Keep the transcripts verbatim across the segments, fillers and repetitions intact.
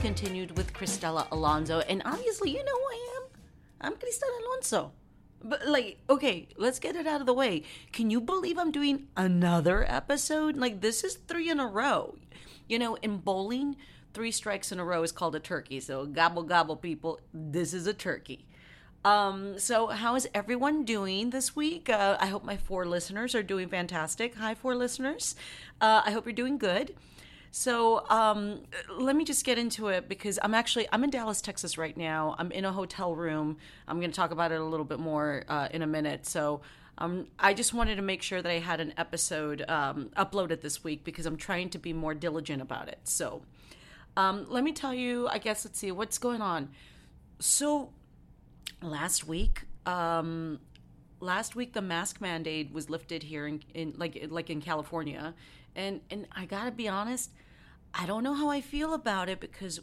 continued with Cristela Alonso, and obviously, you know who I am. I'm Cristela Alonso. But, like, okay, let's get it out of the way. Can you believe I'm doing another episode? Like, this is three in a row. You know, in bowling, three strikes in a row is called a turkey. So, gobble, gobble, people, this is a turkey. Um, so how is everyone doing this week? Uh, I hope my four listeners are doing fantastic. Hi, four listeners. Uh, I hope you're doing good. So um, let me just get into it because I'm actually, I'm in Dallas, Texas right now. I'm in a hotel room. I'm going to talk about it a little bit more uh, in a minute. So um, I just wanted to make sure that I had an episode um, uploaded this week because I'm trying to be more diligent about it. So um, let me tell you, I guess, let's see, what's going on. So last week, um, last week the mask mandate was lifted here in, in like like in California. And and I gotta be honest, I don't know how I feel about it because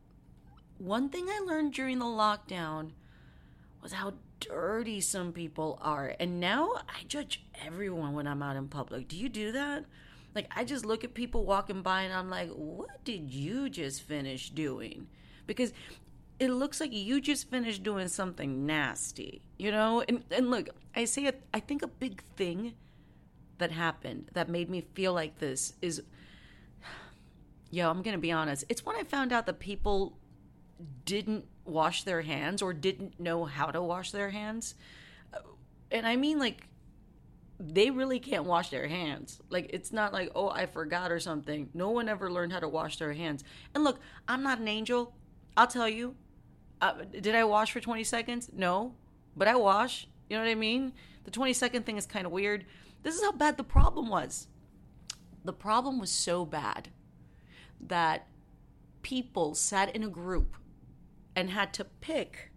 one thing I learned during the lockdown was how dirty some people are. And now I judge everyone when I'm out in public. Do you do that? Like, I just look at people walking by and I'm like, what did you just finish doing? Because it looks like you just finished doing something nasty, you know? And and look, I say it, I think a big thing that happened that made me feel like this is, yo, I'm gonna be honest, it's when I found out that people didn't wash their hands or didn't know how to wash their hands. And I mean, like, they really can't wash their hands. Like, it's not like, oh, I forgot or something. No one ever learned how to wash their hands. And look, I'm not an angel. I'll tell you. Uh, did I wash for twenty seconds? No. But I wash. You know what I mean? The twenty second thing is kind of weird. This is how bad the problem was. The problem was so bad that people sat in a group and had to pick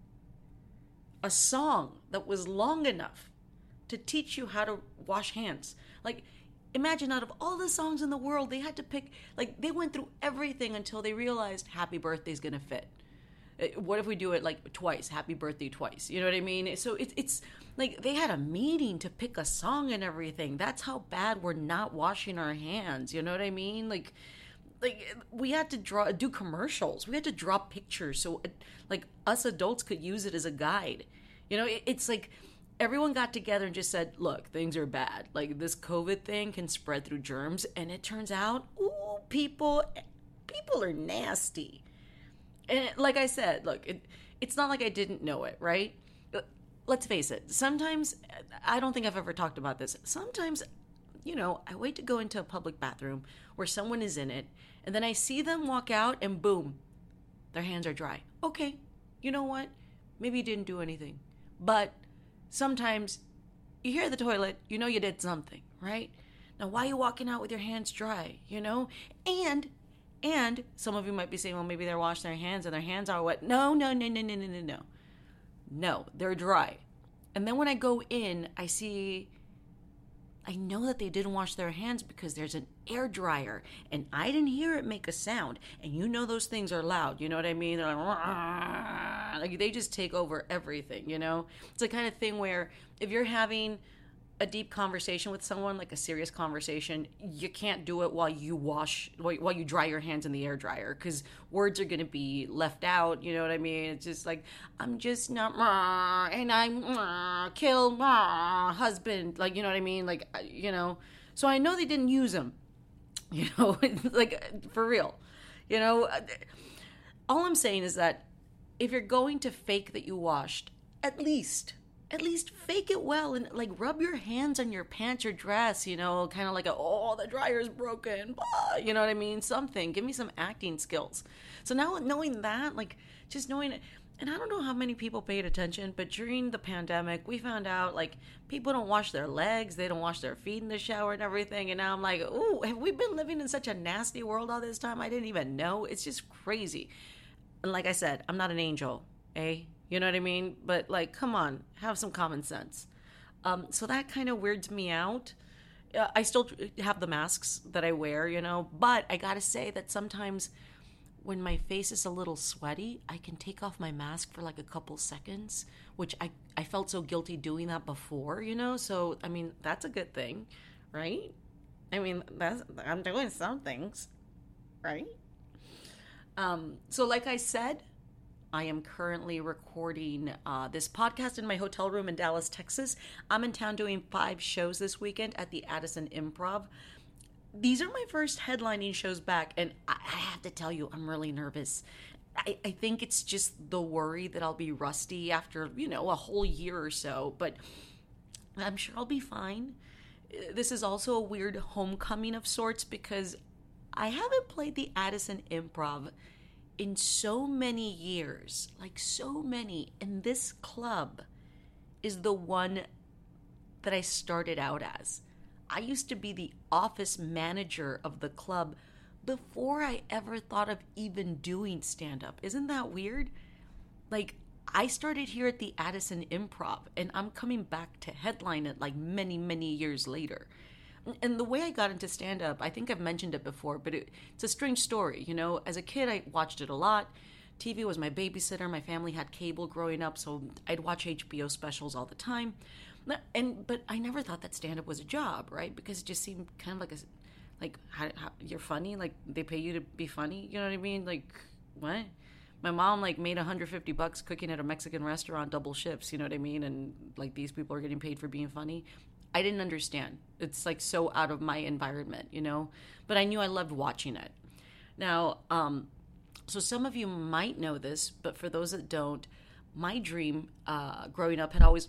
a song that was long enough to teach you how to wash hands. Like, imagine out of all the songs in the world, they had to pick, like, they went through everything until they realized Happy Birthday's gonna fit. What if we do it like twice? Happy birthday twice. You know what I mean? So it, it's like they had a meeting to pick a song and everything. That's how bad we're not washing our hands. You know what I mean? Like, like we had to draw, do commercials. We had to draw pictures so like us adults could use it as a guide. You know, it, it's like everyone got together and just said, look, things are bad. Like, this COVID thing can spread through germs. And it turns out, ooh, people, people are nasty. And like I said, look, it, it's not like I didn't know it, right? Let's face it. Sometimes, I don't think I've ever talked about this. Sometimes, you know, I wait to go into a public bathroom where someone is in it, and then I see them walk out, and boom, their hands are dry. Okay, you know what? Maybe you didn't do anything. But sometimes you hear the toilet, you know you did something, right? Now, why are you walking out with your hands dry, you know? And... And some of you might be saying, well, maybe they're washing their hands and their hands are wet. No, no, no, no, no, no, no, no. No, they're dry. And then when I go in, I see, I know that they didn't wash their hands because there's an air dryer. And I didn't hear it make a sound. And you know those things are loud. You know what I mean? They're like, like they just take over everything, you know? It's the kind of thing where if you're having a deep conversation with someone, like a serious conversation, you can't do it while you wash, while you dry your hands in the air dryer, because words are going to be left out. You know what I mean? It's just like, I'm just not, and I'm kill husband, like, you know what I mean? Like, you know, so I know they didn't use them, you know, like, for real, you know. All I'm saying is that if you're going to fake that you washed, at least At least fake it well and, like, rub your hands on your pants or dress, you know, kind of like, a, oh, the dryer's broken, blah, you know what I mean? Something. Give me some acting skills. So now knowing that, like, just knowing it, and I don't know how many people paid attention, but during the pandemic, we found out, like, people don't wash their legs, they don't wash their feet in the shower and everything, and now I'm like, ooh, have we been living in such a nasty world all this time? I didn't even know. It's just crazy. And like I said, I'm not an angel, eh? You know what I mean? But, like, come on, have some common sense. Um, so that kind of weirds me out. Uh, I still have the masks that I wear, you know, but I gotta say that sometimes when my face is a little sweaty, I can take off my mask for like a couple seconds, which I, I felt so guilty doing that before, you know? So, I mean, that's a good thing, right? I mean, that's, I'm doing some things, right? Um, so, like I said, I am currently recording uh, this podcast in my hotel room in Dallas, Texas. I'm in town doing five shows this weekend at the Addison Improv. These are my first headlining shows back, and I, I have to tell you, I'm really nervous. I, I think it's just the worry that I'll be rusty after, you know, a whole year or so, but I'm sure I'll be fine. This is also a weird homecoming of sorts because I haven't played the Addison Improv in so many years, like so many, and this club is the one that I started out as. I used to be the office manager of the club before I ever thought of even doing stand-up. Isn't that weird? Like, I started here at the Addison Improv, and I'm coming back to headline it like many, many years later. And the way I got into stand-up, I think I've mentioned it before, but it, it's a strange story, you know? As a kid, I watched it a lot. T V was my babysitter. My family had cable growing up, so I'd watch H B O specials all the time. And but I never thought that stand-up was a job, right? Because it just seemed kind of like a, like how, how, you're funny, like they pay you to be funny. You know what I mean? Like what? My mom like made one hundred fifty bucks cooking at a Mexican restaurant, double shifts. You know what I mean? And like these people are getting paid for being funny. I didn't understand. It's like so out of my environment, you know. But I knew I loved watching it. Now, um, so some of you might know this, but for those that don't, my dream uh, growing up had always.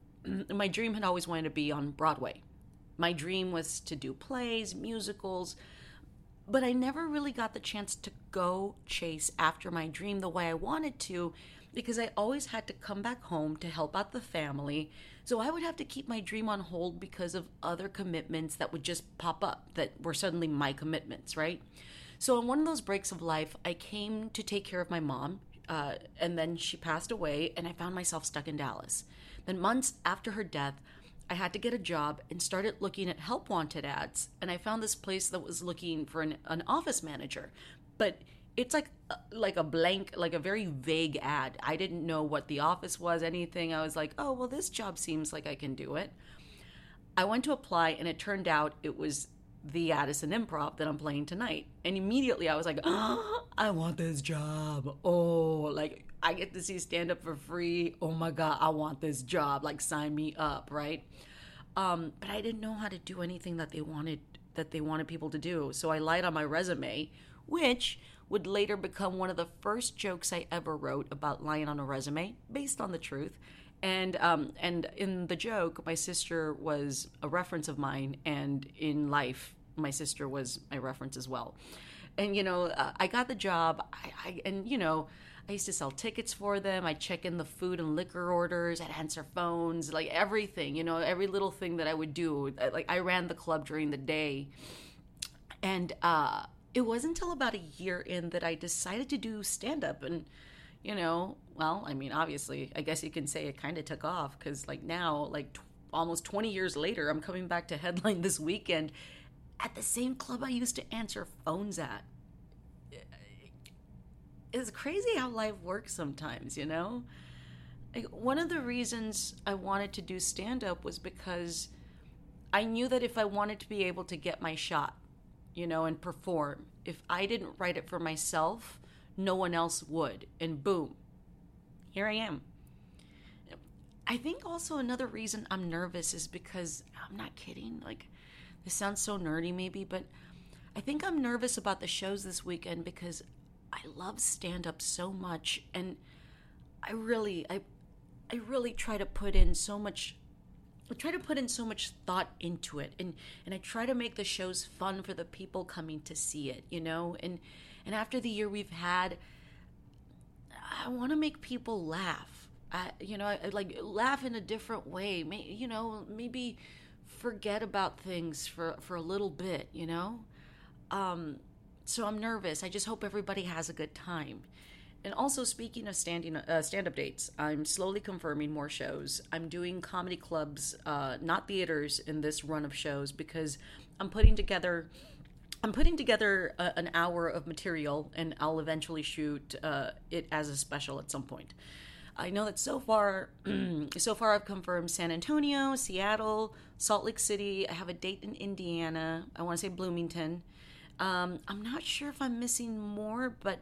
My dream had always wanted to be on Broadway. My dream was to do plays, musicals, but I never really got the chance to go chase after my dream the way I wanted to because I always had to come back home to help out the family. So I would have to keep my dream on hold because of other commitments that would just pop up that were suddenly my commitments, right? So in one of those breaks of life, I came to take care of my mom, uh, and then she passed away, and I found myself stuck in Dallas. Then months after her death, I had to get a job and started looking at help wanted ads. And I found this place that was looking for an, an office manager. But it's like like a blank, like a very vague ad. I didn't know what the office was, anything. I was like, oh, well, this job seems like I can do it. I went to apply, and it turned out it was the Addison Improv that I'm playing tonight. And immediately I was like, oh, I want this job. Oh, like I get to see stand up for free. Oh my God, I want this job. Like sign me up, right? Um, but I didn't know how to do anything that they wanted that they wanted people to do. So I lied on my resume, which would later become one of the first jokes I ever wrote about lying on a resume, based on the truth. And um, and in the joke, my sister was a reference of mine, and in life, my sister was my reference as well. And, you know, uh, I got the job, I, I and, you know, I used to sell tickets for them. I'd check in the food and liquor orders. I'd answer phones, like everything, you know, every little thing that I would do. Like I ran the club during the day. And uh, it wasn't until about a year in that I decided to do stand-up. And, you know, well, I mean, obviously, I guess you can say it kind of took off because like now, like t- almost twenty years later, I'm coming back to headline this weekend at the same club I used to answer phones at. It's crazy how life works sometimes, you know? Like, one of the reasons I wanted to do stand-up was because I knew that if I wanted to be able to get my shot, you know, and perform, if I didn't write it for myself, no one else would. And boom, here I am. I think also another reason I'm nervous is because, I'm not kidding, like, this sounds so nerdy maybe, but I think I'm nervous about the shows this weekend because I love stand-up so much, and I really, I, I really try to put in so much, I try to put in so much thought into it, and, and I try to make the shows fun for the people coming to see it, you know, and, and after the year we've had, I want to make people laugh, I, you know, I, I like laugh in a different way, May, you know, maybe forget about things for, for a little bit, you know, um, so I'm nervous. I just hope everybody has a good time. And also, speaking of standing uh, stand-up dates, I'm slowly confirming more shows. I'm doing comedy clubs, uh, not theaters, in this run of shows because I'm putting together, I'm putting together a, an hour of material, and I'll eventually shoot uh, it as a special at some point. I know that so far, so far I've confirmed San Antonio, Seattle, Salt Lake City. I have a date in Indiana. I want to say Bloomington. Um, I'm not sure if I'm missing more, but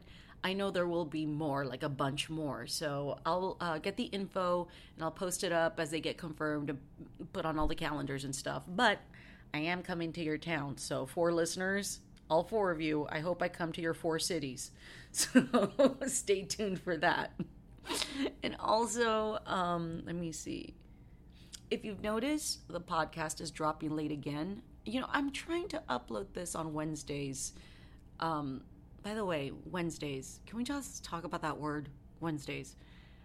I know there will be more, like a bunch more. So I'll uh, get the info and I'll post it up as they get confirmed and put on all the calendars and stuff. But I am coming to your town. So, four listeners, all four of you, I hope I come to your four cities. So stay tuned for that. And also, um, let me see. If you've noticed, the podcast is dropping late again. You know, I'm trying to upload this on Wednesdays. Um, by the way, Wednesdays. Can we just talk about that word? Wednesdays.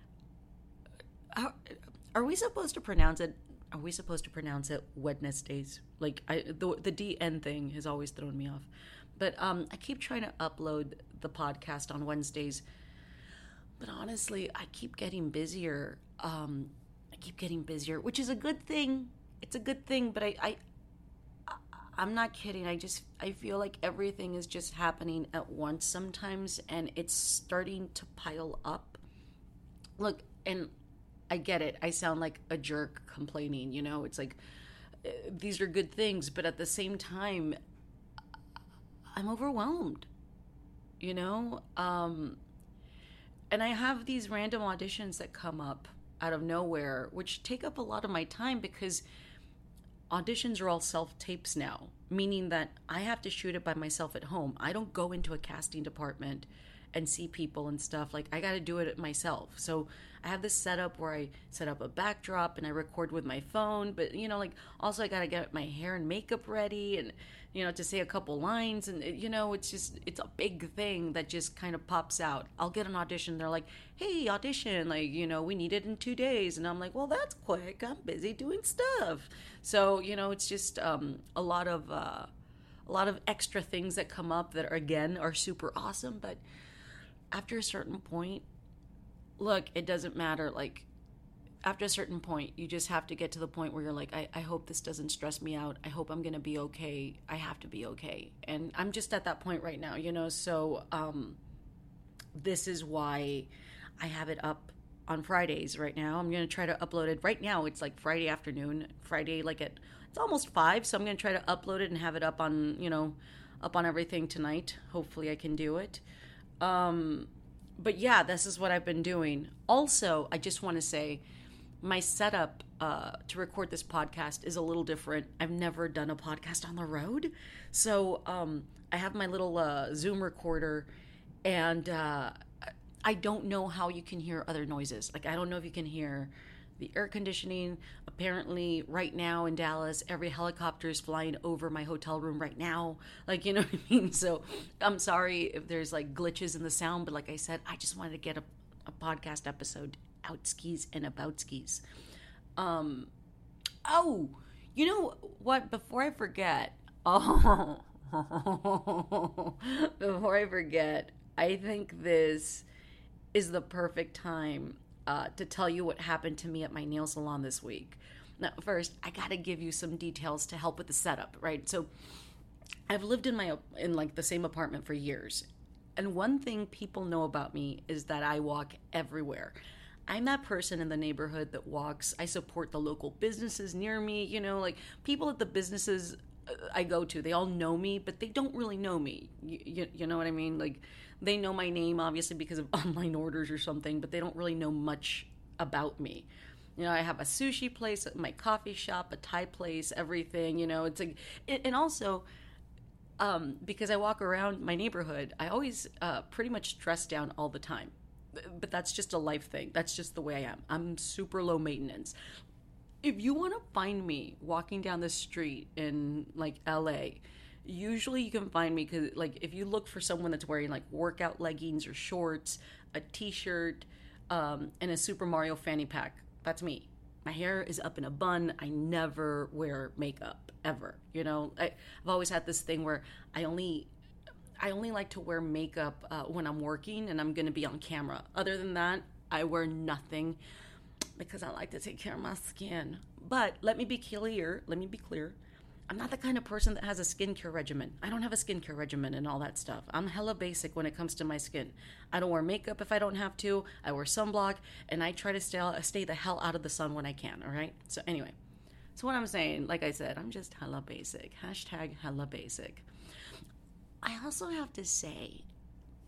Are, are we supposed to pronounce it? Are we supposed to pronounce it Wednesdays? Like, I, the the D N thing has always thrown me off. But um, I keep trying to upload the podcast on Wednesdays. But honestly, I keep getting busier. Um, I keep getting busier, which is a good thing. It's a good thing, but I, I, I, I'm not kidding. I just, I feel like everything is just happening at once sometimes, and it's starting to pile up. Look, and I get it. I sound like a jerk complaining, you know? It's like, uh, these are good things, but at the same time, I'm overwhelmed, you know? Um... And I have these random auditions that come up out of nowhere, which take up a lot of my time because auditions are all self-tapes now, meaning that I have to shoot it by myself at home. I don't go into a casting department and see people and stuff. Like, I got to do it myself. So I have this setup where I set up a backdrop and I record with my phone. But, you know, like, also I got to get my hair and makeup ready and, you know, to say a couple lines. And, you know, it's just, it's a big thing that just kind of pops out. I'll get an audition. They're like, hey, audition. Like, you know, we need it in two days. And I'm like, well, that's quick. I'm busy doing stuff. So, you know, it's just um, a lot of, uh, a lot of extra things that come up that, are, again, are super awesome. But after a certain point, look, it doesn't matter. Like, after a certain point, you just have to get to the point where you're like, I, I hope this doesn't stress me out. I hope I'm going to be okay. I have to be okay. And I'm just at that point right now, you know? So um, this is why I have it up on Fridays right now. I'm going to try to upload it. Right now, it's like Friday afternoon. Friday, like at, it's almost five. So I'm going to try to upload it and have it up on, you know, up on everything tonight. Hopefully I can do it. Um, but yeah, this is what I've been doing. Also, I just want to say my setup uh, to record this podcast is a little different. I've never done a podcast on the road. So um, I have my little uh, Zoom recorder, and uh, I don't know how you can hear other noises. Like, I don't know if you can hear the air conditioning. Apparently, right now in Dallas, every helicopter is flying over my hotel room right now. Like, you know what I mean? So I'm sorry if there's like glitches in the sound, but like I said, I just wanted to get a, a podcast episode out skis and about skis. Um, oh, you know what? Before I forget, oh, before I forget, I think this is the perfect time Uh, to tell you what happened to me at my nail salon this week. Now, first, I got to give you some details to help with the setup, right? So, I've lived in my in like the same apartment for years, and one thing people know about me is that I walk everywhere. I'm that person in the neighborhood that walks. I support the local businesses near me. You know, like people at the businesses I go to, they all know me, but they don't really know me. You, you, you know what I mean? Like, they know my name, obviously, because of online orders or something, but they don't really know much about me. You know, I have a sushi place, my coffee shop, a Thai place, everything, you know. It's like, and also, um, because I walk around my neighborhood, I always uh, pretty much dress down all the time. But that's just a life thing. That's just the way I am. I'm super low maintenance. If you want to find me walking down the street in, like, L A, usually you can find me because, like, if you look for someone that's wearing, like, workout leggings or shorts, a T-shirt, um, and a Super Mario fanny pack, that's me. My hair is up in a bun. I never wear makeup, ever. You know, I, I've always had this thing where I only... I only like to wear makeup uh, when I'm working and I'm going to be on camera. Other than that, I wear nothing because I like to take care of my skin. But let me be clear, let me be clear. I'm not the kind of person that has a skincare regimen. I don't have a skincare regimen and all that stuff. I'm hella basic when it comes to my skin. I don't wear makeup if I don't have to. I wear sunblock, and I try to stay, stay the hell out of the sun when I can, all right? So anyway, so what I'm saying, like I said, I'm just hella basic. Hashtag hella basic. I also have to say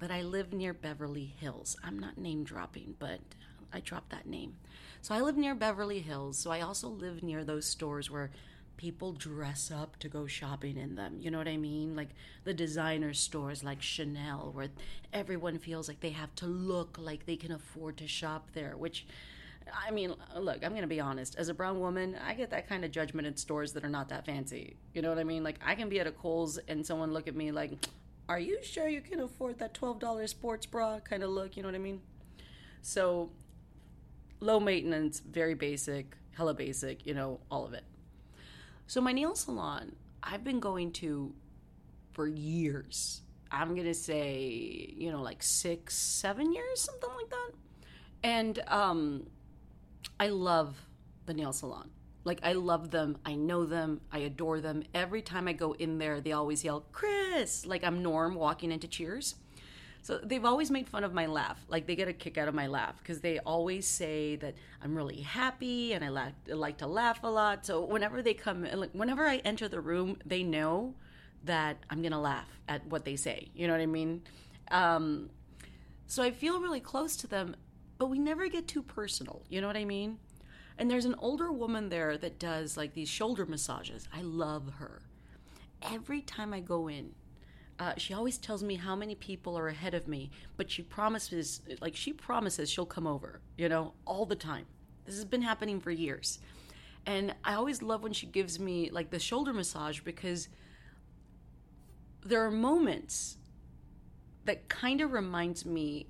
but I live near Beverly Hills. I'm not name dropping, but I dropped that name. So I live near Beverly Hills. So I also live near those stores where people dress up to go shopping in them. You know what I mean? Like the designer stores like Chanel, where everyone feels like they have to look like they can afford to shop there, which, I mean, look, I'm going to be honest. As a brown woman, I get that kind of judgment in stores that are not that fancy. You know what I mean? Like, I can be at a Kohl's and someone look at me like, are you sure you can afford that twelve dollars sports bra kind of look? You know what I mean? So, low maintenance, very basic, hella basic, you know, all of it. So my nail salon, I've been going to for years. I'm going to say, you know, like six, seven years, something like that. And um, I love the nail salon. Like, I love them. I know them. I adore them. Every time I go in there, they always yell, Chris, like I'm Norm walking into Cheers. So they've always made fun of my laugh. Like, they get a kick out of my laugh because they always say that I'm really happy and I like, I like to laugh a lot. So whenever they come, like, whenever I enter the room, they know that I'm going to laugh at what they say. You know what I mean? Um, so I feel really close to them, but we never get too personal. You know what I mean? And there's an older woman there that does like these shoulder massages. I love her. Every time I go in, Uh, she always tells me how many people are ahead of me, but she promises, like she promises she'll come over, you know, all the time. This has been happening for years. And I always love when she gives me like the shoulder massage because there are moments that kind of reminds me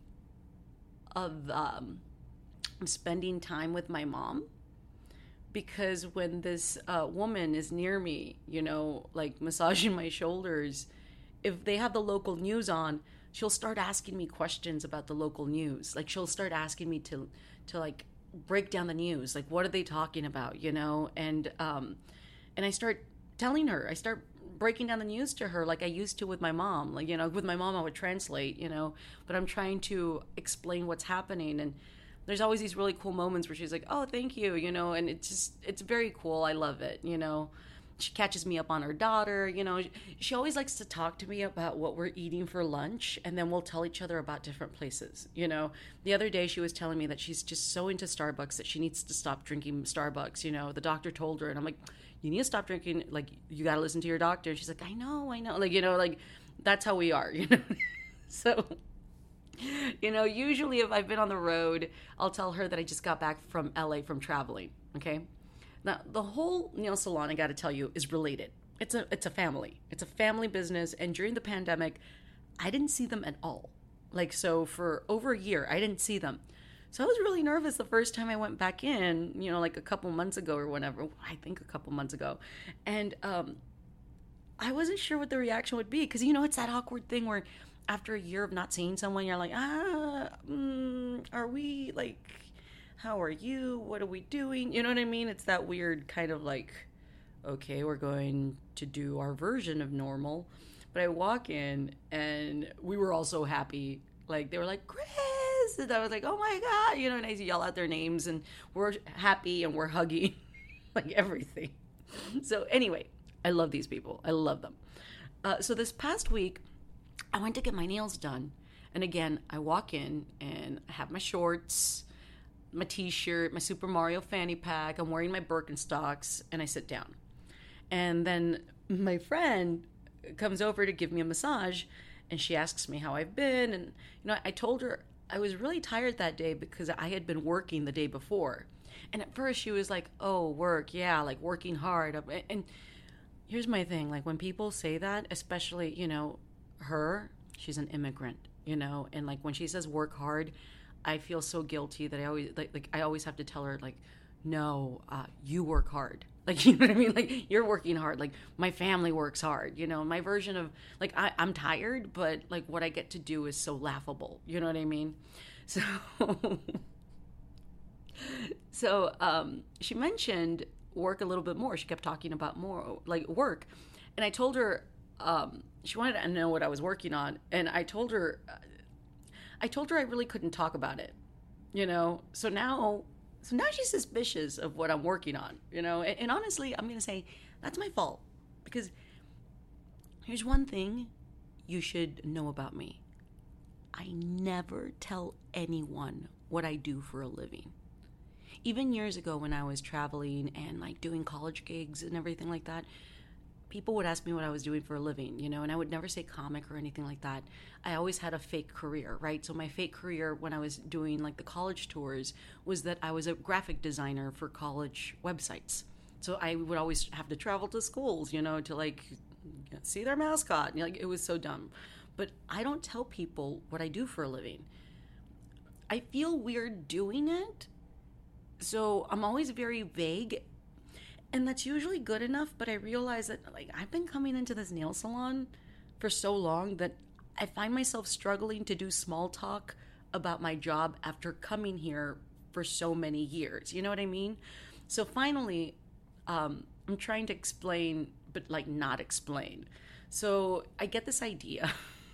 of um, spending time with my mom. Because when this uh, woman is near me, you know, like massaging my shoulders, if they have the local news on, she'll start asking me questions about the local news. Like, she'll start asking me to, to like, break down the news. Like, what are they talking about, you know? And, um, and I start telling her, I start breaking down the news to her like I used to with my mom. Like, you know, with my mom, I would translate, you know, but I'm trying to explain what's happening. And there's always these really cool moments where she's like, oh, thank you, you know, and it's just, it's very cool. I love it, you know. She catches me up on her daughter, you know. She always likes to talk to me about what we're eating for lunch, and then we'll tell each other about different places, you know. The other day she was telling me that she's just so into Starbucks that she needs to stop drinking Starbucks, you know. The doctor told her, and I'm like, you need to stop drinking, like, you got to listen to your doctor. And she's like, I know, I know. Like, you know, like, that's how we are, you know. So, you know, usually if I've been on the road, I'll tell her that I just got back from L A from traveling, okay? Now, the whole nail salon, I got to tell you, is related. It's a it's a family. It's a family business. And during the pandemic, I didn't see them at all. Like, so for over a year, I didn't see them. So I was really nervous the first time I went back in, you know, like a couple months ago or whatever. I think a couple months ago. And um, I wasn't sure what the reaction would be. Because, you know, it's that awkward thing where after a year of not seeing someone, you're like, ah, mm, are we, like... how are you? What are we doing? You know what I mean? It's that weird kind of like, okay, we're going to do our version of normal. But I walk in and we were all so happy. Like, they were like, Chris! And I was like, oh my God! You know, and I yell out their names and we're happy and we're hugging. Like, everything. So anyway, I love these people. I love them. Uh, so this past week, I went to get my nails done. And again, I walk in and I have my shorts, my t-shirt, my Super Mario fanny pack, I'm wearing my Birkenstocks, and I sit down. And then my friend comes over to give me a massage, and she asks me how I've been, and you know, I told her I was really tired that day because I had been working the day before. And at first she was like, oh, work, yeah, like working hard. And here's my thing, like when people say that, especially, you know, her, she's an immigrant, you know, and like when she says work hard, I feel so guilty that I always like, like I always have to tell her like, no, uh, you work hard. Like, you know what I mean? Like, you're working hard. Like, my family works hard. You know, my version of like I, I'm tired, but like what I get to do is so laughable. You know what I mean? So, so um, she mentioned work a little bit more. She kept talking about more like work, and I told her um, she wanted to know what I was working on, and I told her. Uh, I told her I really couldn't talk about it, you know? So now, so now she's suspicious of what I'm working on, you know? And, and honestly, I'm going to say that's my fault because here's one thing you should know about me. I never tell anyone what I do for a living. Even years ago when I was traveling and like doing college gigs and everything like that, people would ask me what I was doing for a living, you know, and I would never say comic or anything like that. I always had a fake career, right? So my fake career when I was doing like the college tours was that I was a graphic designer for college websites. So I would always have to travel to schools, you know, to like see their mascot. Like, it was so dumb. But I don't tell people what I do for a living. I feel weird doing it. So I'm always very vague. And that's usually good enough, but I realize that like I've been coming into this nail salon for so long that I find myself struggling to do small talk about my job after coming here for so many years. You know what I mean? So finally, um, I'm trying to explain, but like not explain. So I get this idea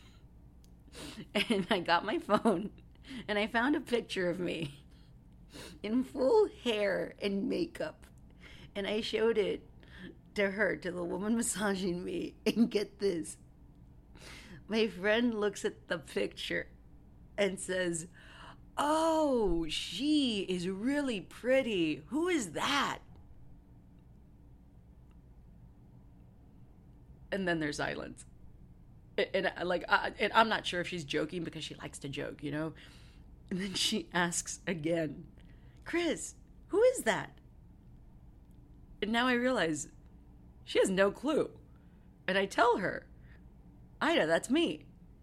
and I got my phone and I found a picture of me in full hair and makeup. And I showed it to her, to the woman massaging me. And get this. My friend looks at the picture and says, "Oh, she is really pretty. Who is that?" And then there's silence. And, and like, I, and I'm not sure if she's joking because she likes to joke, you know? And then she asks again, "Chris, who is that?" And now I realize she has no clue. And I tell her, "Ida, that's me."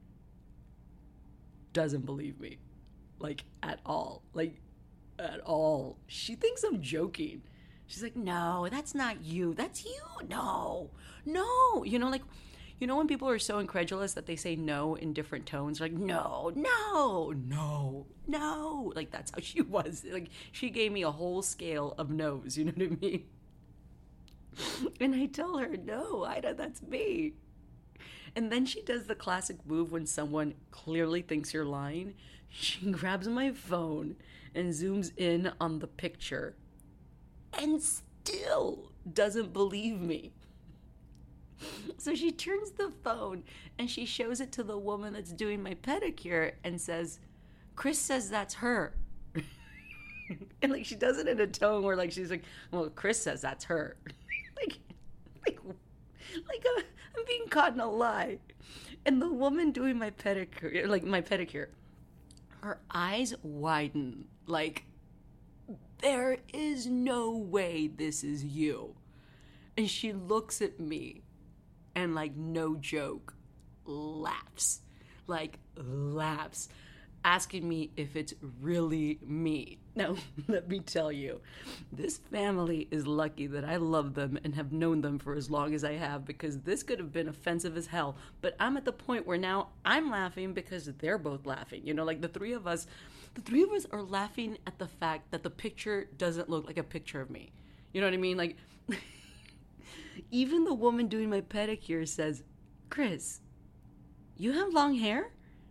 Doesn't believe me. Like, at all. Like, at all. She thinks I'm joking. She's like, "No, that's not you. That's you. No. No." You know, like, you know when people are so incredulous that they say no in different tones? Like, "No, no, no, no." Like, that's how she was. Like, she gave me a whole scale of no's. You know what I mean? And I tell her, "No, Ida, that's me." And then she does the classic move when someone clearly thinks you're lying. She grabs my phone and zooms in on the picture and still doesn't believe me. So she turns the phone and she shows it to the woman that's doing my pedicure and says, "Chris says that's her." And like she does it in a tone where like she's like, "Well, Chris says that's her." Like, like, like uh, I'm being caught in a lie. And the woman doing my pedicure, like my pedicure, her eyes widen. Like, there is no way this is you. And she looks at me and, like, no joke, laughs. Like, laughs. Asking me if it's really me. Now, let me tell you, this family is lucky that I love them and have known them for as long as I have, because this could have been offensive as hell. But I'm at the point where now I'm laughing because they're both laughing. You know, like the three of us, the three of us are laughing at the fact that the picture doesn't look like a picture of me. You know what I mean? Like, even the woman doing my pedicure says, "Chris, you have long hair?"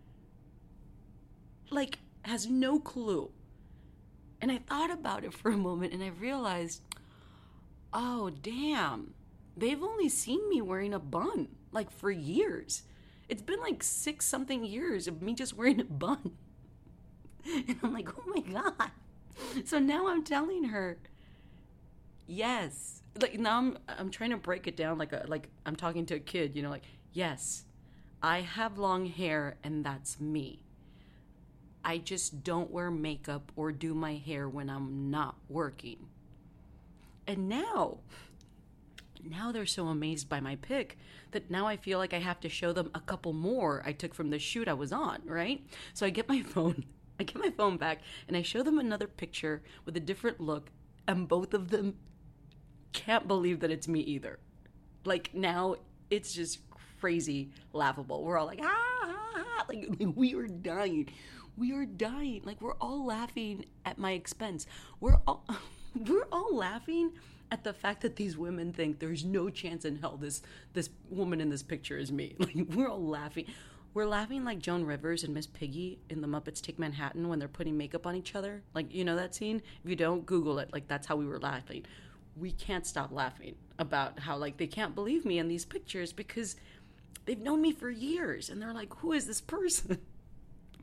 Like, has no clue. And I thought about it for a moment and I realized, oh, damn, they've only seen me wearing a bun, like, for years. It's been like six something years of me just wearing a bun. And I'm like, oh my God. So now I'm telling her, yes. Like, now I'm I'm trying to break it down like a like I'm talking to a kid, you know, like, yes, I have long hair and that's me. I just don't wear makeup or do my hair when I'm not working. And now, now they're so amazed by my pic that now I feel like I have to show them a couple more I took from the shoot I was on, right? So I get my phone, I get my phone back, and I show them another picture with a different look, and both of them can't believe that it's me either. Like, now it's just crazy laughable. We're all like, ah, ah, ah. Like, we were dying. We are dying. Like, we're all laughing at my expense. We're all, we're all laughing at the fact that these women think there's no chance in hell this this woman in this picture is me. Like, we're all laughing. We're laughing like Joan Rivers and Miss Piggy in The Muppets Take Manhattan when they're putting makeup on each other. Like, you know that scene? If you don't, Google it. Like, that's how we were laughing. We can't stop laughing about how, like, they can't believe me in these pictures because they've known me for years. And they're like, who is this person?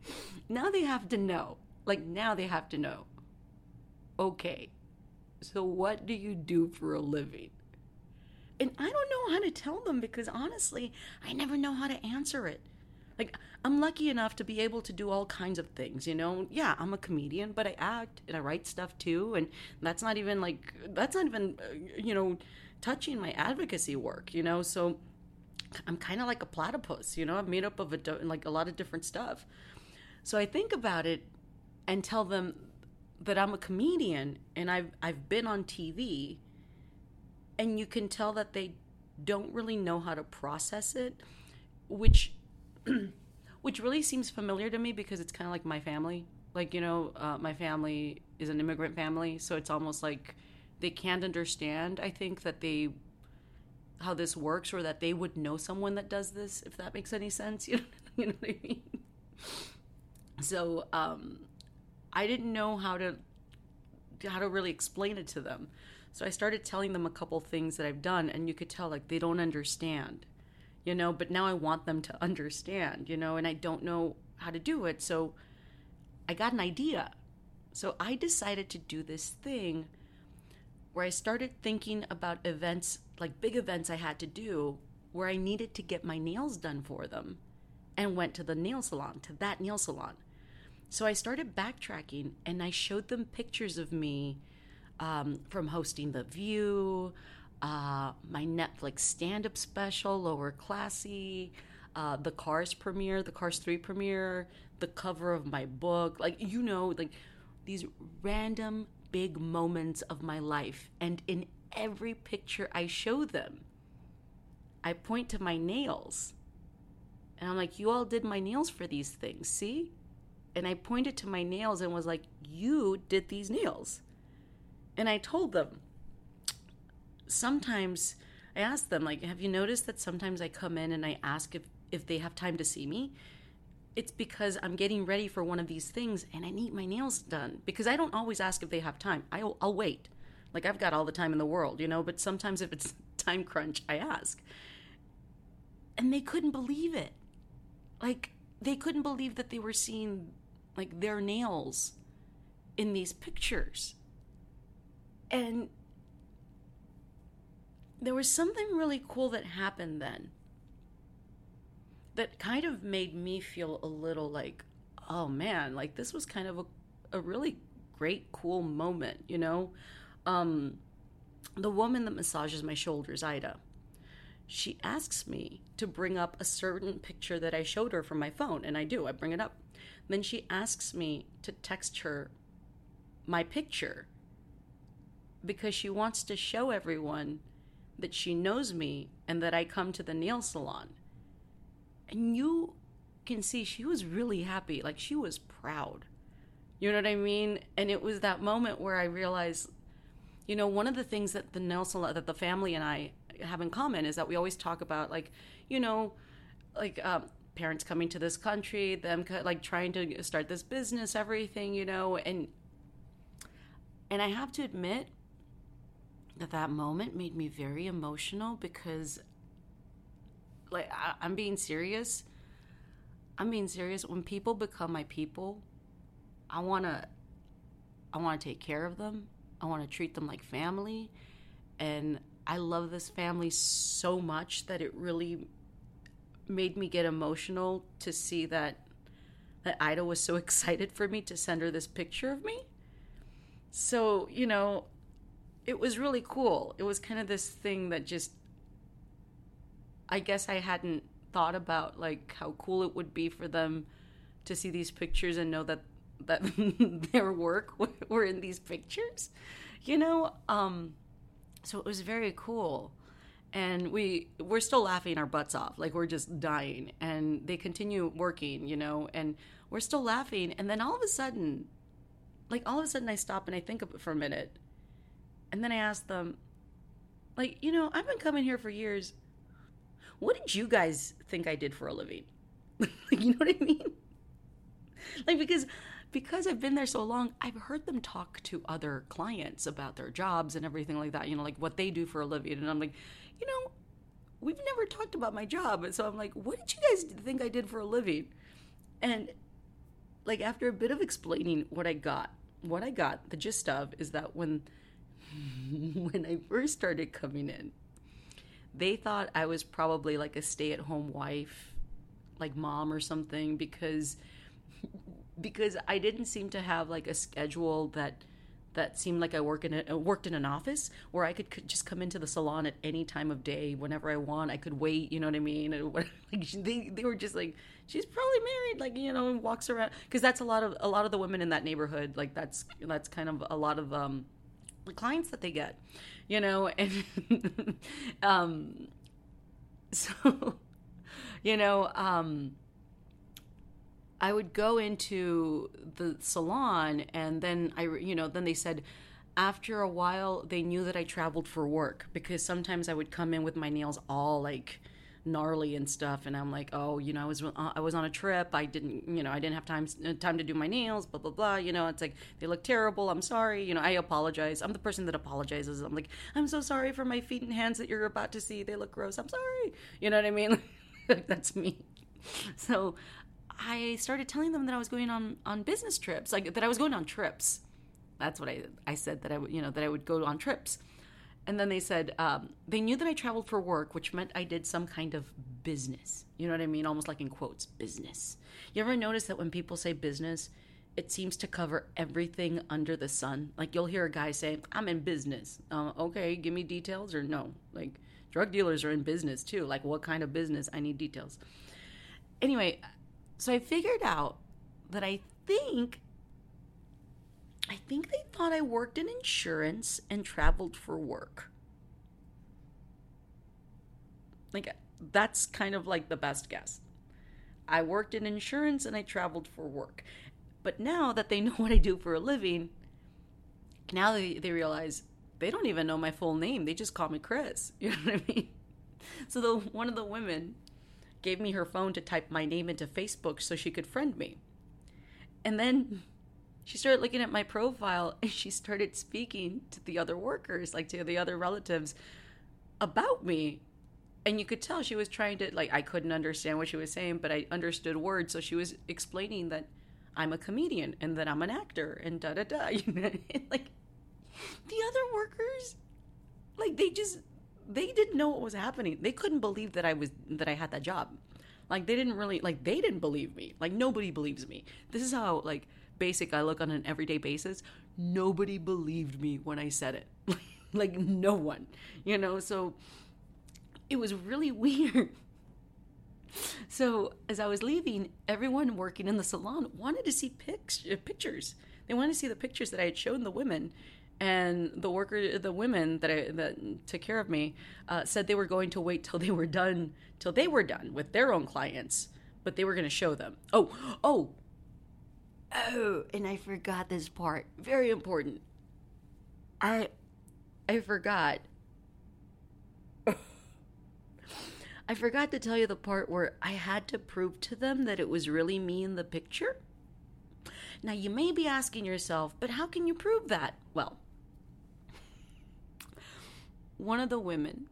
Now they have to know. Like, now they have to know. Okay, so what do you do for a living? And I don't know how to tell them because honestly, I never know how to answer it. Like, I'm lucky enough to be able to do all kinds of things, you know? Yeah, I'm a comedian, but I act and I write stuff too. And that's not even like, that's not even, uh, you know, touching my advocacy work, you know? So I'm kind of like a platypus, you know? I'm made up of a, like a lot of different stuff. So I think about it and tell them that I'm a comedian and I've, I've been on T V, and you can tell that they don't really know how to process it, which which really seems familiar to me because it's kind of like my family. Like, you know, uh, my family is an immigrant family, so it's almost like they can't understand, I think, that they how this works, or that they would know someone that does this, if that makes any sense. You know, you know what I mean? So um, I didn't know how to how to really explain it to them. So I started telling them a couple things that I've done, and you could tell, like, they don't understand, you know, but now I want them to understand, you know, and I don't know how to do it. So I got an idea. So I decided to do this thing where I started thinking about events, like big events I had to do, where I needed to get my nails done for them, and went to the nail salon, to that nail salon. So I started backtracking, and I showed them pictures of me Um, from hosting The View, uh, my Netflix stand-up special, Lower Classy, uh, the Cars premiere, the Cars three premiere, the cover of my book, like, you know, like these random big moments of my life. And in every picture I show them, I point to my nails. And I'm like, you all did my nails for these things, see? And I pointed to my nails and was like, you did these nails. And I told them, sometimes I asked them, like, have you noticed that sometimes I come in and I ask if, if they have time to see me? It's because I'm getting ready for one of these things and I need my nails done. Because I don't always ask if they have time. I'll, I'll wait. Like, I've got all the time in the world, you know, but sometimes if it's time crunch, I ask. And they couldn't believe it. Like, they couldn't believe that they were seeing, like, their nails in these pictures. And there was something really cool that happened then that kind of made me feel a little like, oh man, like this was kind of a, a really great, cool moment, you know? Um, the woman that massages my shoulders, Ida, she asks me to bring up a certain picture that I showed her from my phone, and I do, I bring it up. Then she asks me to text her my picture, because she wants to show everyone that she knows me and that I come to the nail salon. And you can see she was really happy. Like, she was proud. You know what I mean? And it was that moment where I realized, you know, one of the things that the nail salon, that the family and I have in common is that we always talk about, like, you know, like um, parents coming to this country, them like trying to start this business, everything, you know. And and I have to admit, that that moment made me very emotional because, like, I, I'm being serious. I'm being serious. When people become my people, I wanna, I wanna take care of them. I wanna treat them like family, and I love this family so much that it really made me get emotional to see that that Ida was so excited for me to send her this picture of me. So, you know, it was really cool. It was kind of this thing that just, I guess I hadn't thought about, like, how cool it would be for them to see these pictures and know that that their work were in these pictures, you know? Um, so it was very cool. And we, we're still laughing our butts off. Like, we're just dying. And they continue working, you know, and we're still laughing. And then all of a sudden, like, all of a sudden I stop and I think of it for a minute. And then I asked them, like, you know, I've been coming here for years. What did you guys think I did for a living? You know what I mean? Like, because because I've been there so long, I've heard them talk to other clients about their jobs and everything like that, you know, like what they do for a living. And I'm like, you know, we've never talked about my job. And so I'm like, what did you guys think I did for a living? And like after a bit of explaining what I got, what I got, the gist of is that when when I first started coming in, they thought I was probably like a stay-at-home wife, like mom or something, because because I didn't seem to have like a schedule that that seemed like I work in a, worked in an office where I could, could just come into the salon at any time of day, whenever I want. I could wait, you know what I mean? And what, like they they were just like, she's probably married, like, you know, and walks around, because that's a lot of a lot of the women in that neighborhood. Like that's that's kind of a lot of um, the clients that they get, you know, and um, so you know um. I would go into the salon, and then I, you know, then they said after a while they knew that I traveled for work, because sometimes I would come in with my nails all like gnarly and stuff, and I'm like, oh, you know, I was I was on a trip, I didn't, you know, I didn't have time time to do my nails, blah blah blah, you know, it's like they look terrible, I'm sorry, you know, I apologize. I'm the person that apologizes. I'm like, I'm so sorry for my feet and hands that you're about to see, they look gross, I'm sorry, you know what I mean? That's me. So I started telling them that I was going on, on business trips, like that I was going on trips. That's what I I said, that I would, you know, that I would go on trips. And then they said um, they knew that I traveled for work, which meant I did some kind of business. You know what I mean? Almost like in quotes, business. You ever notice that when people say business, it seems to cover everything under the sun? Like you'll hear a guy say, I'm in business. Uh, okay, give me details, or no. Like drug dealers are in business too. Like what kind of business? I need details. Anyway, so I figured out that I think, I think they thought I worked in insurance and traveled for work. Like, that's kind of like the best guess. I worked in insurance and I traveled for work. But now that they know what I do for a living, now they, they realize they don't even know my full name. They just call me Chris. You know what I mean? So the one of the women gave me her phone to type my name into Facebook so she could friend me. And then she started looking at my profile, and she started speaking to the other workers, like to the other relatives, about me. And you could tell she was trying to, like, I couldn't understand what she was saying, but I understood words. So she was explaining that I'm a comedian and that I'm an actor and da da da. You know, like the other workers, like they just, they didn't know what was happening. They couldn't believe that I was, that I had that job. Like they didn't really, like they didn't believe me. Like nobody believes me. This is how like basic I look on an everyday basis. Nobody believed me when I said it. Like no one, you know, so it was really weird. So as I was leaving, everyone working in the salon wanted to see pics, pictures. They wanted to see the pictures that I had shown the women. And the worker, the women that I, that took care of me, uh, said they were going to wait till they were done, till they were done with their own clients, but they were going to show them. Oh, oh, oh! And I forgot this part. Very important. I, I forgot. I forgot to tell you the part where I had to prove to them that it was really me in the picture. Now you may be asking yourself, but how can you prove that? Well, one of the women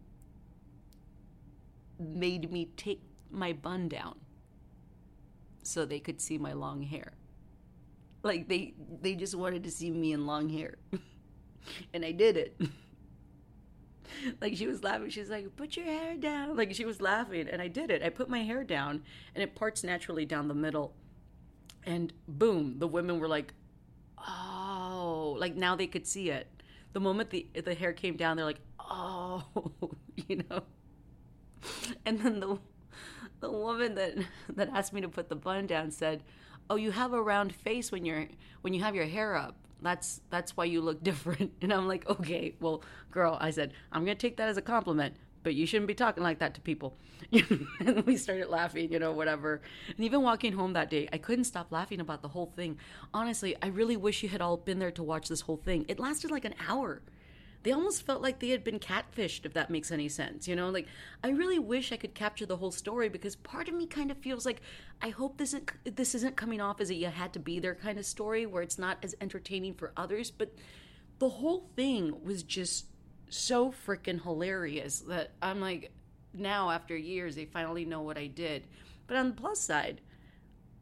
made me take my bun down so they could see my long hair. Like they they just wanted to see me in long hair. And I did it. Like she was laughing. She's like, put your hair down. Like she was laughing, and I did it. I put my hair down, and it parts naturally down the middle. And boom, the women were like, oh, like now they could see it. The moment the the hair came down, they're like, oh, you know. And then the the woman that that asked me to put the bun down said, oh, you have a round face when you're when you have your hair up. That's that's why you look different. And I'm like, okay, well, girl, I said, I'm gonna take that as a compliment, but you shouldn't be talking like that to people. And we started laughing, you know, whatever. And even walking home that day, I couldn't stop laughing about the whole thing. Honestly, I really wish you had all been there to watch this whole thing. It lasted like an hour. They almost felt like they had been catfished, if that makes any sense, you know? Like, I really wish I could capture the whole story, because part of me kind of feels like I hope this isn't, this isn't coming off as a you had to be there kind of story where it's not as entertaining for others, but the whole thing was just so freaking hilarious that I'm like, now after years, they finally know what I did. But on the plus side,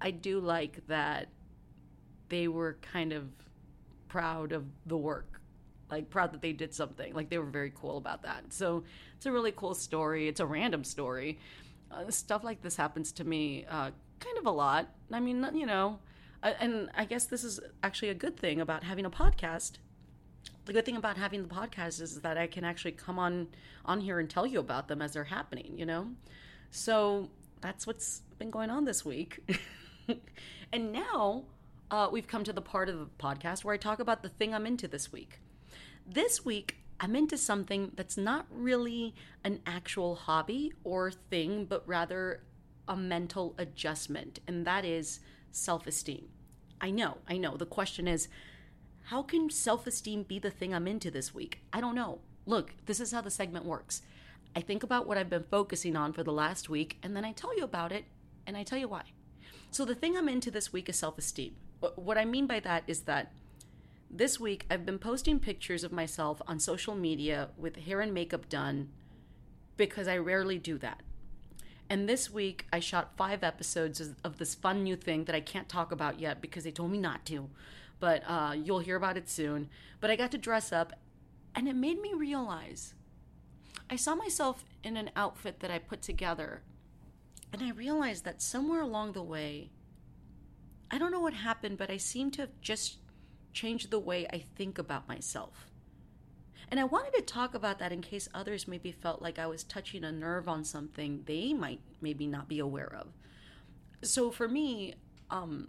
I do like that they were kind of proud of the work, like proud that they did something. Like they were very cool about that. So it's a really cool story. It's a random story. Uh, stuff like this happens to me uh, kind of a lot. I mean, you know, I, and I guess this is actually a good thing about having a podcast. The good thing about having the podcast is that I can actually come on on here and tell you about them as they're happening, you know? So that's what's been going on this week. And now uh, we've come to the part of the podcast where I talk about the thing I'm into this week. This week, I'm into something that's not really an actual hobby or thing, but rather a mental adjustment, and that is self-esteem. I know, I know. The question is, how can self-esteem be the thing I'm into this week? I don't know. Look, this is how the segment works. I think about what I've been focusing on for the last week, and then I tell you about it, and I tell you why. So the thing I'm into this week is self-esteem. What I mean by that is that this week I've been posting pictures of myself on social media with hair and makeup done because I rarely do that. And this week I shot five episodes of this fun new thing that I can't talk about yet because they told me not to. But uh, you'll hear about it soon. But I got to dress up, and it made me realize. I saw myself in an outfit that I put together, and I realized that somewhere along the way, I don't know what happened, but I seem to have just changed the way I think about myself. And I wanted to talk about that in case others maybe felt like I was touching a nerve on something they might maybe not be aware of. So for me, um,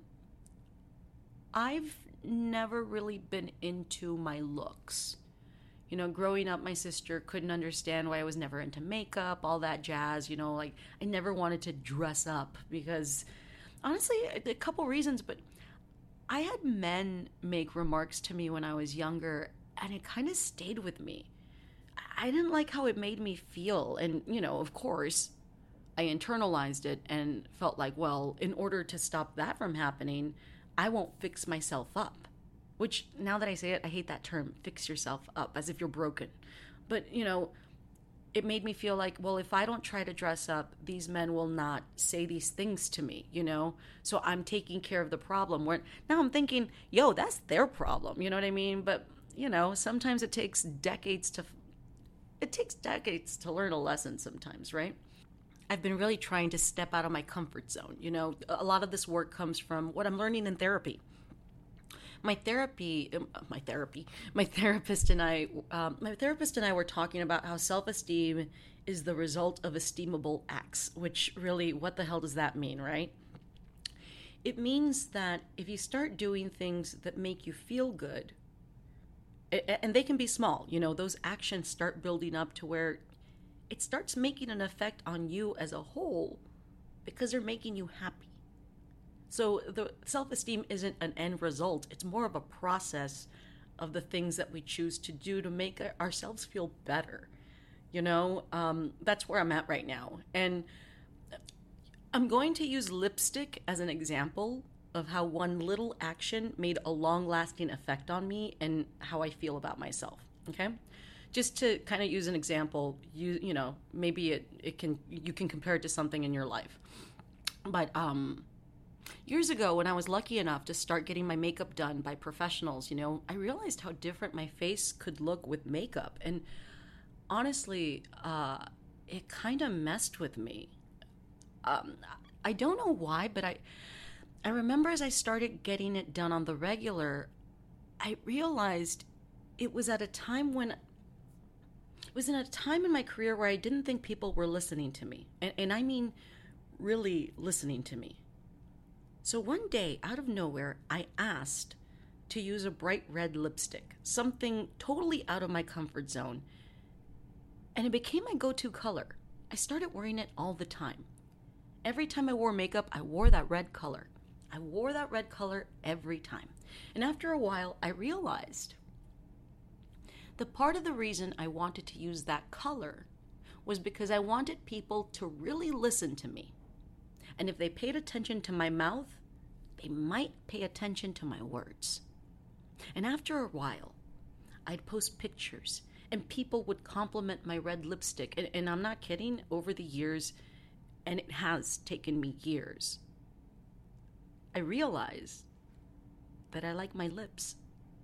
I've never really been into my looks. You know, growing up, my sister couldn't understand why I was never into makeup, all that jazz, you know, like I never wanted to dress up because honestly, a couple reasons, but I had men make remarks to me when I was younger and it kind of stayed with me. I didn't like how it made me feel. And, you know, of course, I internalized it and felt like, well, in order to stop that from happening, I won't fix myself up. Which, now that I say it, I hate that term, fix yourself up, as if you're broken. But, you know, it made me feel like, well, if I don't try to dress up, these men will not say these things to me, you know? So I'm taking care of the problem. Where now I'm thinking, yo, that's their problem, you know what I mean? But, you know, sometimes it takes decades to, it takes decades to learn a lesson sometimes, right? I've been really trying to step out of my comfort zone. You know, a lot of this work comes from what I'm learning in therapy. My therapy, my therapy, my therapist and I, um, my therapist and I were talking about how self-esteem is the result of esteemable acts, which really, what the hell does that mean, right? It means that if you start doing things that make you feel good, and they can be small, you know, those actions start building up to where it starts making an effect on you as a whole because they're making you happy. So the self-esteem isn't an end result. It's more of a process of the things that we choose to do to make ourselves feel better. You know, um, that's where I'm at right now. And I'm going to use lipstick as an example of how one little action made a long-lasting effect on me and how I feel about myself. Okay? Just to kind of use an example, you you know, maybe it, it can you can compare it to something in your life. But um years ago, when I was lucky enough to start getting my makeup done by professionals, you know, I realized how different my face could look with makeup. And honestly, uh, it kind of messed with me. Um, I don't know why, but I, I remember as I started getting it done on the regular, I realized it was at a time when, it was in a time in my career where I didn't think people were listening to me. And, and I mean, really listening to me. So one day, out of nowhere, I asked to use a bright red lipstick, something totally out of my comfort zone. And it became my go-to color. I started wearing it all the time. Every time I wore makeup, I wore that red color. I wore that red color every time. And after a while, I realized the part of the reason I wanted to use that color was because I wanted people to really listen to me. And if they paid attention to my mouth, they might pay attention to my words. And after a while, I'd post pictures and people would compliment my red lipstick. And, and I'm not kidding, over the years, and it has taken me years, I realized that I like my lips.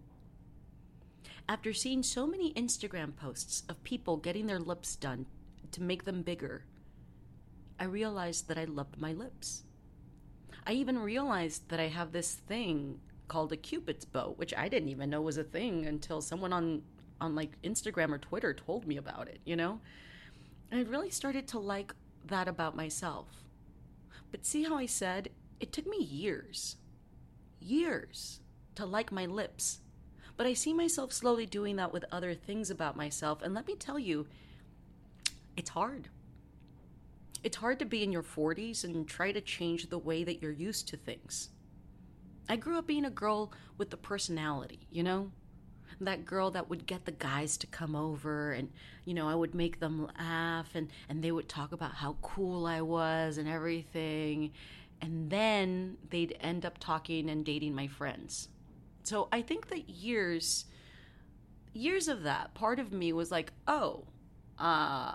After seeing so many Instagram posts of people getting their lips done to make them bigger, I realized that I loved my lips. I even realized that I have this thing called a Cupid's bow, which I didn't even know was a thing until someone on, on like Instagram or Twitter told me about it, you know? And I really started to like that about myself. But see how I said it took me years, years to like my lips. But I see myself slowly doing that with other things about myself. And let me tell you, it's hard. It's hard to be in your forties and try to change the way that you're used to things. I grew up being a girl with the personality, you know? That girl that would get the guys to come over and, you know, I would make them laugh and, and they would talk about how cool I was and everything. And then they'd end up talking and dating my friends. So I think that years, years of that, part of me was like, oh, uh,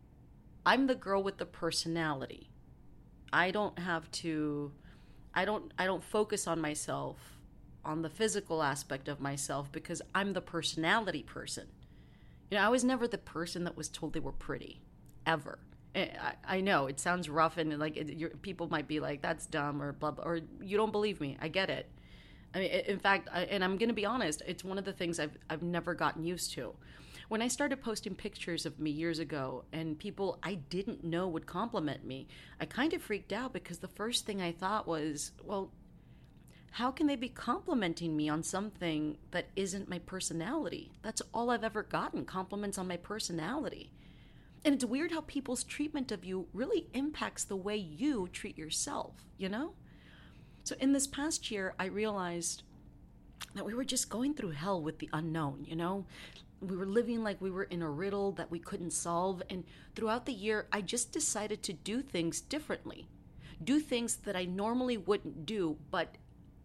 I'm the girl with the personality. I don't have to, I don't, I don't focus on myself, on the physical aspect of myself, because I'm the personality person. You know, I was never the person that was told they were pretty, ever. I, I know it sounds rough and like it, you're, people might be like, that's dumb or blah, blah, or you don't believe me. I get it. I mean, in fact, I, and I'm going to be honest, it's one of the things I've I've never gotten used to. When I started posting pictures of me years ago and people I didn't know would compliment me, I kind of freaked out because the first thing I thought was, well, how can they be complimenting me on something that isn't my personality? That's all I've ever gotten, compliments on my personality. And it's weird how people's treatment of you really impacts the way you treat yourself, you know? So in this past year, I realized that we were just going through hell with the unknown, you know? We were living like we were in a riddle that we couldn't solve. And throughout the year, I just decided to do things differently. Do things that I normally wouldn't do, but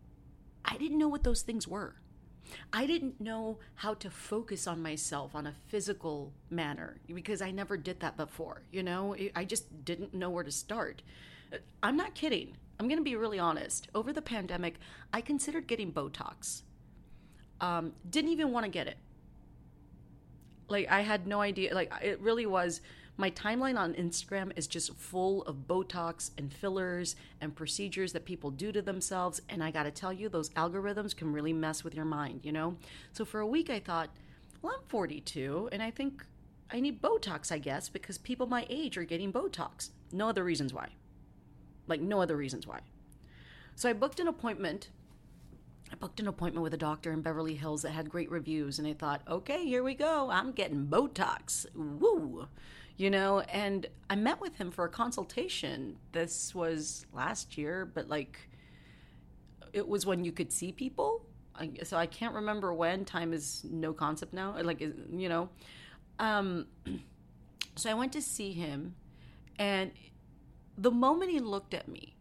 I didn't know what those things were. I didn't know how to focus on myself on a physical manner because I never did that before, you know? I just didn't know where to start. I'm not kidding. I'm going to be really honest. Over the pandemic, I considered getting Botox. Um, didn't even want to get it. Like, I had no idea. Like, it really was, my timeline on Instagram is just full of Botox and fillers and procedures that people do to themselves. And I got to tell you, those algorithms can really mess with your mind, you know? So for a week, I thought, well, I'm forty-two, and I think I need Botox, I guess, because people my age are getting Botox. No other reasons why. Like, no other reasons why. So I booked an appointment. I booked an appointment with a doctor in Beverly Hills that had great reviews. And I thought, okay, here we go. I'm getting Botox. Woo! You know, and I met with him for a consultation. This was last year, but like, it was when you could see people. I, so I can't remember when. Time is no concept now. Like, you know. Um, so I went to see him, and the moment he looked at me,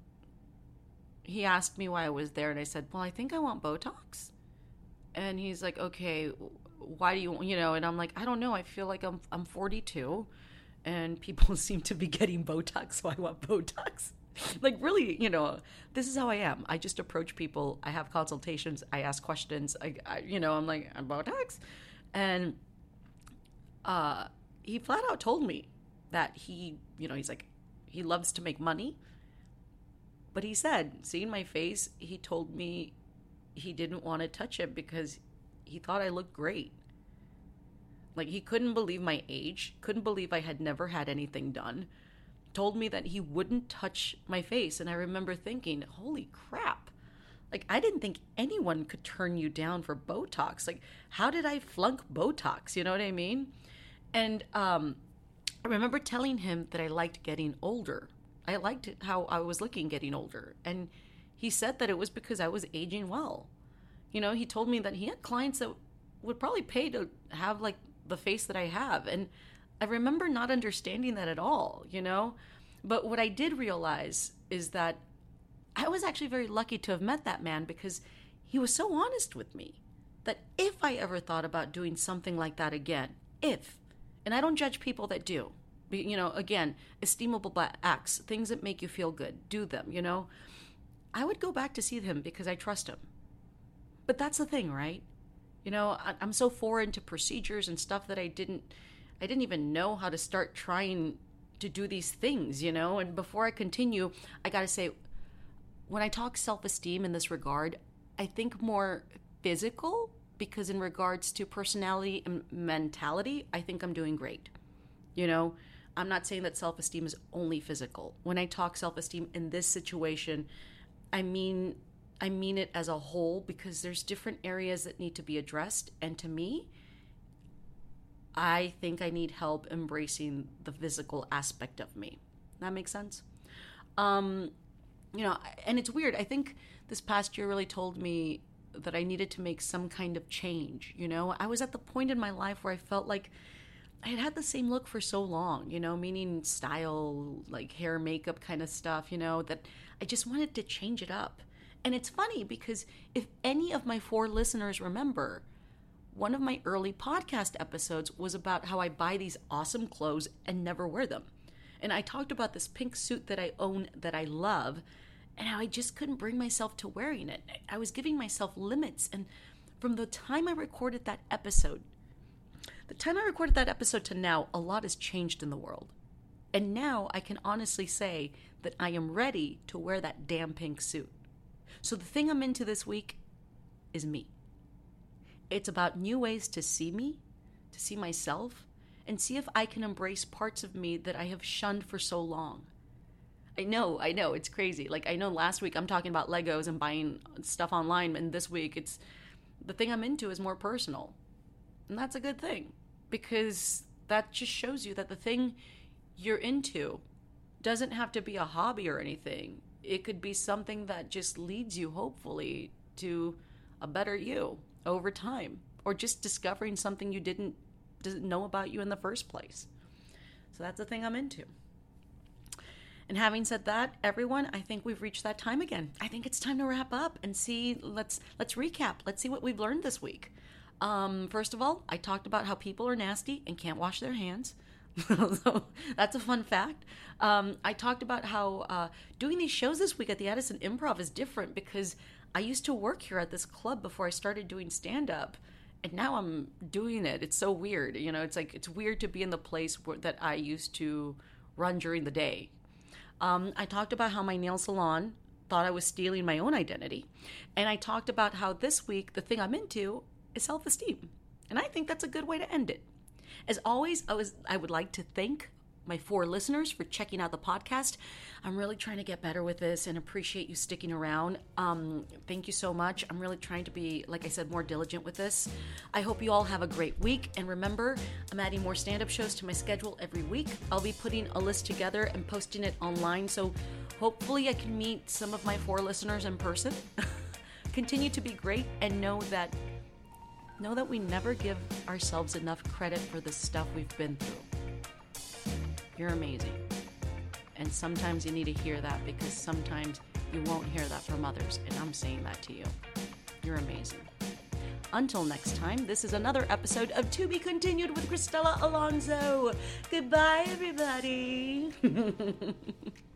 he asked me why I was there, and I said, well, I think I want Botox. And he's like, okay, why do you, you know, and I'm like, I don't know. I feel like I'm I'm forty-two, and people seem to be getting Botox, so I want Botox. Like, really, you know, this is how I am. I just approach people. I have consultations. I ask questions. I, I you know, I'm like, I'm Botox. And uh, he flat out told me that he, you know, he's like, he loves to make money. But he said, seeing my face, he told me he didn't want to touch it because he thought I looked great. Like, he couldn't believe my age, couldn't believe I had never had anything done, told me that he wouldn't touch my face. And I remember thinking, holy crap. Like, I didn't think anyone could turn you down for Botox. Like, how did I flunk Botox? You know what I mean? And um, I remember telling him that I liked getting older. I liked how I was looking getting older. And he said that it was because I was aging well. You know, he told me that he had clients that would probably pay to have like the face that I have. And I remember not understanding that at all, you know? But what I did realize is that I was actually very lucky to have met that man because he was so honest with me that if I ever thought about doing something like that again, if, and I don't judge people that do, you know, again, esteemable acts, things that make you feel good, do them, you know. I would go back to see him because I trust him. But that's the thing, right? You know, I, I'm so foreign to procedures and stuff that I didn't, I didn't even know how to start trying to do these things, you know? And before I continue, I gotta say, when I talk self-esteem in this regard, I think more physical, because in regards to personality and mentality, I think I'm doing great. You know, I'm not saying that self-esteem is only physical. When I talk self-esteem in this situation, I mean, I mean it as a whole, because there's different areas that need to be addressed. And to me, I think I need help embracing the physical aspect of me. That makes sense? Um, you know, and it's weird. I think this past year really told me that I needed to make some kind of change. You know, I was at the point in my life where I felt like I had had the same look for so long, you know, meaning style, like hair, makeup kind of stuff, you know, that I just wanted to change it up. And it's funny because if any of my four listeners remember, one of my early podcast episodes was about how I buy these awesome clothes and never wear them. And I talked about this pink suit that I own that I love, and how I just couldn't bring myself to wearing it. I was giving myself limits. And from the time I recorded that episode, the time I recorded that episode to now, a lot has changed in the world. And now I can honestly say that I am ready to wear that damn pink suit. So the thing I'm into this week is me. It's about new ways to see me, to see myself, and see if I can embrace parts of me that I have shunned for so long. I know, I know, it's crazy. Like, I know last week I'm talking about Legos and buying stuff online, and this week it's, the thing I'm into is more personal. And that's a good thing, because that just shows you that the thing you're into doesn't have to be a hobby or anything. It could be something that just leads you, hopefully, to a better you over time, or just discovering something you didn't, didn't know about you in the first place. So that's the thing I'm into. And having said that, everyone, I think we've reached that time again. I think it's time to wrap up and see, let's let's recap. Let's see what we've learned this week. Um, first of all, I talked about how people are nasty and can't wash their hands. So that's a fun fact. Um, I talked about how uh, doing these shows this week at the Addison Improv is different, because I used to work here at this club before I started doing stand-up. And now I'm doing it. It's so weird. You know, it's like, it's weird to be in the place where, that I used to run during the day. Um, I talked about how my nail salon thought I was stealing my own identity. And I talked about how this week, the thing I'm into is self-esteem. And I think that's a good way to end it. As always, I was I would like to thank my four listeners for checking out the podcast. I'm really trying to get better with this and appreciate you sticking around. Um, thank you so much. I'm really trying to be, like I said, more diligent with this. I hope you all have a great week. And remember, I'm adding more stand-up shows to my schedule every week. I'll be putting a list together and posting it online. So hopefully I can meet some of my four listeners in person. Continue to be great, and know that know that we never give ourselves enough credit for the stuff we've been through. You're amazing. And sometimes you need to hear that, because sometimes you won't hear that from others. And I'm saying that to you. You're amazing. Until next time, this is another episode of To Be Continued with Cristela Alonzo. Goodbye, everybody.